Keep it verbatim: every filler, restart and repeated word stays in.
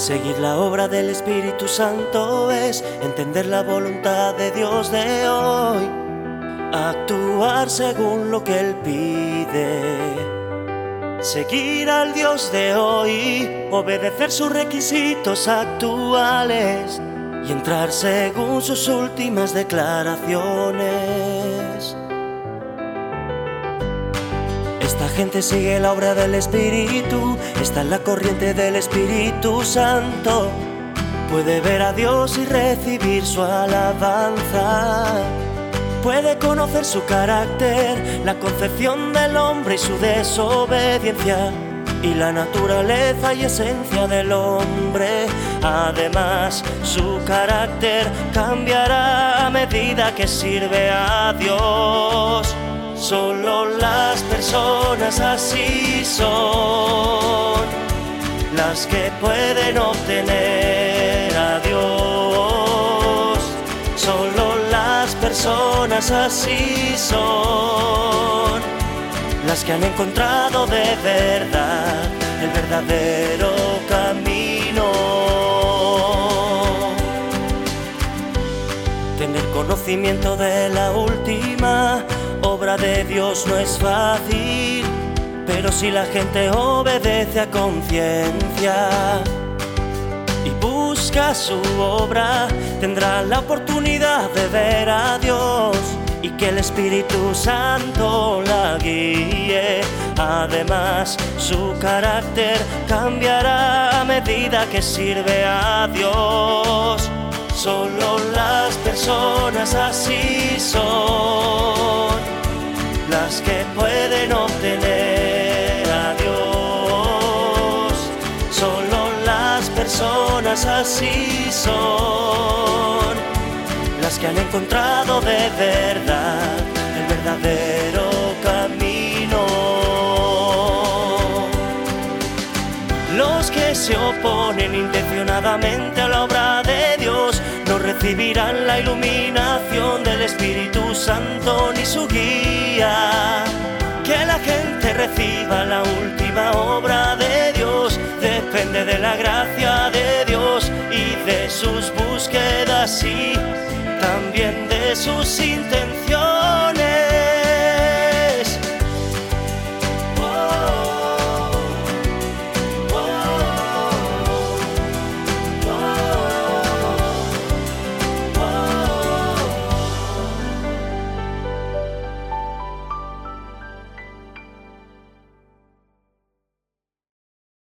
Seguir la obra del Espíritu Santo es entender la voluntad de Dios de hoy, actuar según lo que Él pide. Seguir al Dios de hoy, obedecer sus requisitos actuales y entrar según sus últimas declaraciones. Esta gente sigue la obra del Espíritu, está en la corriente del Espíritu Santo. Puede ver a Dios y recibir su alabanza. Puede conocer su carácter, la concepción del hombre y su desobediencia, y la naturaleza y esencia del hombre. Además, su carácter cambiará a medida que sirve a Dios. Solo las personas así son las que pueden obtener a Dios. Solo las personas así son las que han encontrado de verdad el verdadero camino. Tener conocimiento de la última obra de Dios no es fácil, pero si la gente obedece a conciencia y busca su obra, tendrá la oportunidad de ver a Dios y que el Espíritu Santo la guíe. Además, su carácter cambiará a medida que sirve a Dios. Solo las personas así son las que pueden obtener a Dios. Solo las personas así son las que han encontrado de verdad el verdadero camino. Los que se oponen intencionadamente a la obra de Dios no recibirán la iluminación del Espíritu Santo ni su guía. Que la gente reciba la última obra de Dios depende de la gracia de Dios y de sus búsquedas y también de sus intenciones.